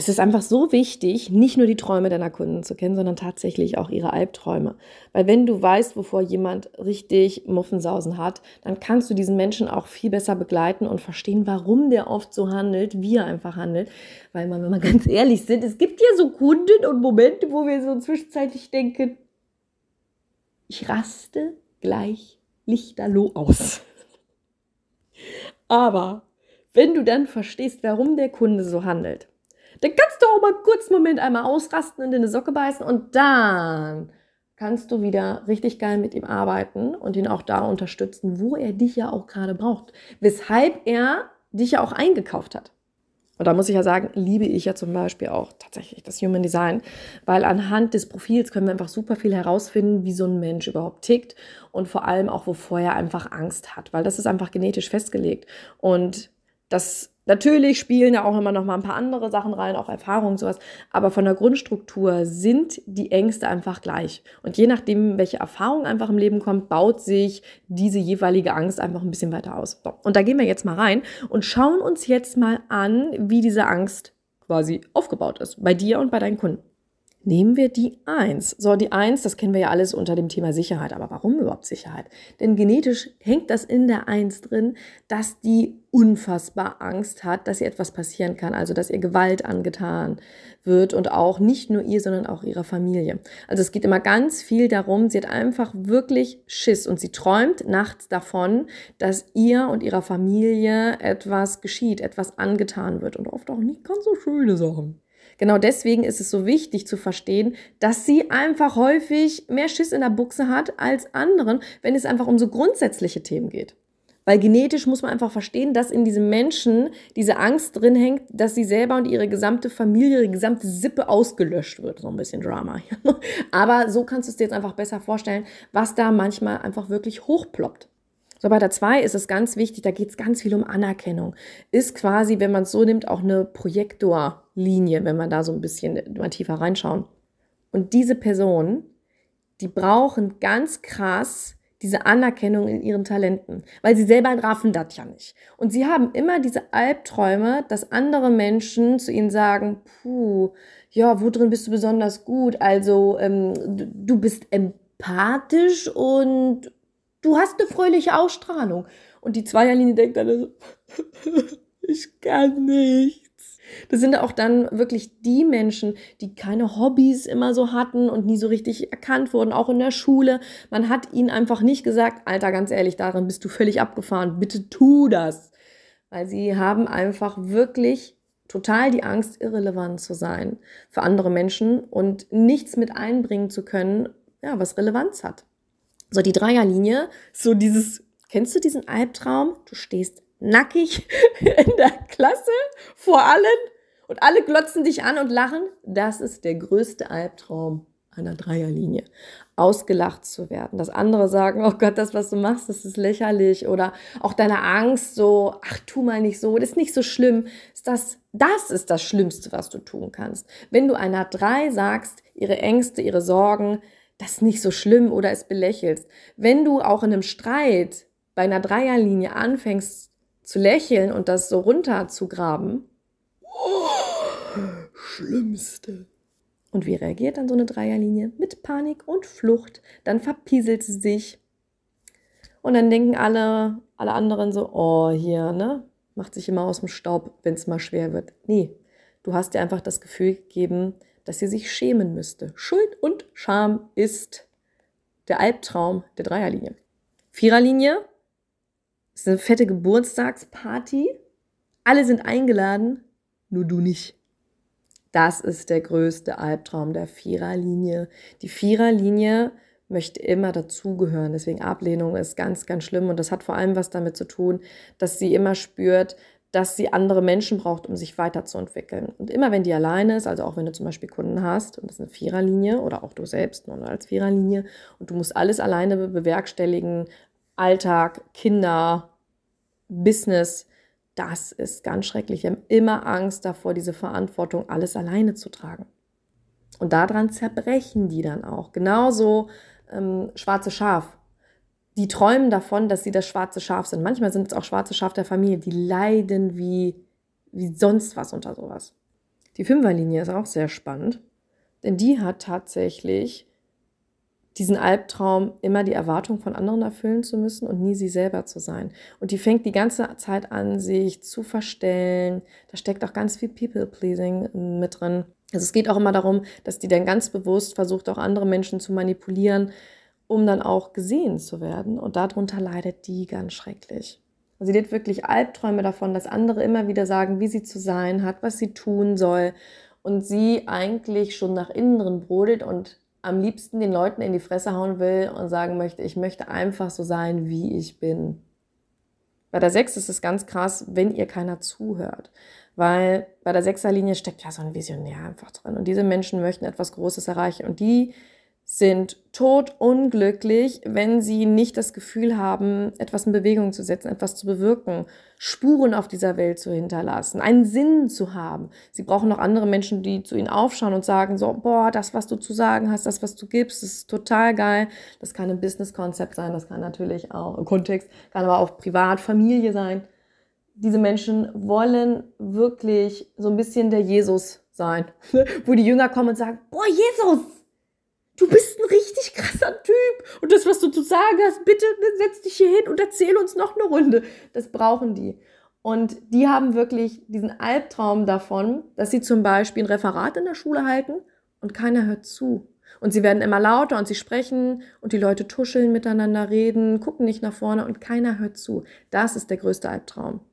Es ist einfach so wichtig, nicht nur die Träume deiner Kunden zu kennen, sondern tatsächlich auch ihre Albträume. Weil wenn du weißt, wovor jemand richtig Muffensausen hat, dann kannst du diesen Menschen auch viel besser begleiten und verstehen, warum der oft so handelt, wie er einfach handelt. Weil wenn wir ganz ehrlich sind, es gibt ja so Kunden und Momente, wo wir so zwischenzeitlich denken, ich raste gleich lichterloh aus. Aber wenn du dann verstehst, warum der Kunde so handelt, dann kannst du auch mal kurz einen Moment einmal ausrasten und in eine Socke beißen und dann kannst du wieder richtig geil mit ihm arbeiten und ihn auch da unterstützen, wo er dich ja auch gerade braucht. Weshalb er dich ja auch eingekauft hat. Und da muss ich ja sagen, liebe ich ja zum Beispiel auch tatsächlich das Human Design, weil anhand des Profils können wir einfach super viel herausfinden, wie so ein Mensch überhaupt tickt und vor allem auch, wovor er einfach Angst hat, weil das ist einfach genetisch festgelegt. Und das natürlich spielen ja auch immer noch mal ein paar andere Sachen rein, auch Erfahrungen, sowas. Aber von der Grundstruktur sind die Ängste einfach gleich. Und je nachdem, welche Erfahrung einfach im Leben kommt, baut sich diese jeweilige Angst einfach ein bisschen weiter aus. So, und da gehen wir jetzt mal rein und schauen uns jetzt mal an, wie diese Angst quasi aufgebaut ist, bei dir und bei deinen Kunden. Nehmen wir die 1. So, die 1, das kennen wir ja alles unter dem Thema Sicherheit. Aber warum überhaupt Sicherheit? Denn genetisch hängt das in der 1 drin, dass die unfassbar Angst hat, dass ihr etwas passieren kann. Also, dass ihr Gewalt angetan wird und auch nicht nur ihr, sondern auch ihrer Familie. Also, es geht immer ganz viel darum, sie hat einfach wirklich Schiss und sie träumt nachts davon, dass ihr und ihrer Familie etwas geschieht, etwas angetan wird und oft auch nicht ganz so schöne Sachen. Genau deswegen ist es so wichtig zu verstehen, dass sie einfach häufig mehr Schiss in der Buchse hat als anderen, wenn es einfach um so grundsätzliche Themen geht. Weil genetisch muss man einfach verstehen, dass in diesem Menschen diese Angst drin hängt, dass sie selber und ihre gesamte Familie, ihre gesamte Sippe ausgelöscht wird. So ein bisschen Drama. Aber so kannst du es dir jetzt einfach besser vorstellen, was da manchmal einfach wirklich hochploppt. So, bei der 2 ist es ganz wichtig, da geht es ganz viel um Anerkennung. Ist quasi, wenn man es so nimmt, auch eine Projektorlinie, wenn man da so ein bisschen mal tiefer reinschauen. Und diese Personen, die brauchen ganz krass diese Anerkennung in ihren Talenten, weil sie selber raffen das ja nicht. Und sie haben immer diese Albträume, dass andere Menschen zu ihnen sagen, puh, ja, wo drin bist du besonders gut? Also, du bist empathisch und du hast eine fröhliche Ausstrahlung. Und die Zweierlinie denkt dann, ich kann nichts. Das sind auch dann wirklich die Menschen, die keine Hobbys immer so hatten und nie so richtig erkannt wurden, auch in der Schule. Man hat ihnen einfach nicht gesagt, Alter, ganz ehrlich, darin bist du völlig abgefahren, bitte tu das. Weil sie haben einfach wirklich total die Angst, irrelevant zu sein für andere Menschen und nichts mit einbringen zu können, ja, was Relevanz hat. So, die Dreierlinie, so dieses, kennst du diesen Albtraum? Du stehst nackig in der Klasse vor allen und alle glotzen dich an und lachen. Das ist der größte Albtraum einer Dreierlinie. Ausgelacht zu werden, dass andere sagen, oh Gott, das, was du machst, das ist lächerlich. Oder auch deine Angst, so, ach, tu mal nicht so, das ist nicht so schlimm. Das ist das Schlimmste, was du tun kannst. Wenn du einer 3 sagst, ihre Ängste, ihre Sorgen, das ist nicht so schlimm oder es belächelst. Wenn du auch in einem Streit bei einer Dreierlinie anfängst zu lächeln und das so runter zu graben, Schlimmste. Und wie reagiert dann so eine Dreierlinie? Mit Panik und Flucht. Dann verpieselt sie sich. Und dann denken alle anderen so, oh, hier, ne? Macht sich immer aus dem Staub, wenn es mal schwer wird. Nee, du hast dir einfach das Gefühl gegeben, dass sie sich schämen müsste. Schuld und Scham ist der Albtraum der Dreierlinie. Viererlinie ist eine fette Geburtstagsparty. Alle sind eingeladen, nur du nicht. Das ist der größte Albtraum der Viererlinie. Die Viererlinie möchte immer dazugehören. Deswegen Ablehnung ist ganz, ganz schlimm. Und das hat vor allem was damit zu tun, dass sie immer spürt, dass sie andere Menschen braucht, um sich weiterzuentwickeln. Und immer wenn die alleine ist, also auch wenn du zum Beispiel Kunden hast, und das ist eine Viererlinie oder auch du selbst nur als Viererlinie, und du musst alles alleine bewerkstelligen, Alltag, Kinder, Business, das ist ganz schrecklich. Wir haben immer Angst davor, diese Verantwortung alles alleine zu tragen. Und daran zerbrechen die dann auch. Genauso schwarze Schaf. Die träumen davon, dass sie das schwarze Schaf sind. Manchmal sind es auch schwarze Schaf der Familie. Die leiden wie sonst was unter sowas. Die Fünferlinie ist auch sehr spannend, denn die hat tatsächlich diesen Albtraum, immer die Erwartung von anderen erfüllen zu müssen und nie sie selber zu sein. Und die fängt die ganze Zeit an, sich zu verstellen. Da steckt auch ganz viel People-Pleasing mit drin. Also es geht auch immer darum, dass die dann ganz bewusst versucht, auch andere Menschen zu manipulieren, um dann auch gesehen zu werden. Und darunter leidet die ganz schrecklich. Also sie hat wirklich Albträume davon, dass andere immer wieder sagen, wie sie zu sein hat, was sie tun soll. Und sie eigentlich schon nach innen drin brodelt und am liebsten den Leuten in die Fresse hauen will und sagen möchte, ich möchte einfach so sein, wie ich bin. Bei der 6 ist es ganz krass, wenn ihr keiner zuhört. Weil bei der 6er-Linie steckt ja so ein Visionär einfach drin. Und diese Menschen möchten etwas Großes erreichen. Und die sind todunglücklich, wenn sie nicht das Gefühl haben, etwas in Bewegung zu setzen, etwas zu bewirken, Spuren auf dieser Welt zu hinterlassen, einen Sinn zu haben. Sie brauchen noch andere Menschen, die zu ihnen aufschauen und sagen so, boah, das, was du zu sagen hast, das, was du gibst, das ist total geil. Das kann ein Business-Konzept sein, das kann natürlich auch ein Kontext, kann aber auch privat, Familie sein. Diese Menschen wollen wirklich so ein bisschen der Jesus sein, wo die Jünger kommen und sagen, boah, Jesus, du bist ein richtig krasser Typ und das, was du zu sagen hast, bitte setz dich hier hin und erzähl uns noch eine Runde. Das brauchen die. Und die haben wirklich diesen Albtraum davon, dass sie zum Beispiel ein Referat in der Schule halten und keiner hört zu. Und sie werden immer lauter und sie sprechen und die Leute tuscheln miteinander, reden, gucken nicht nach vorne und keiner hört zu. Das ist der größte Albtraum.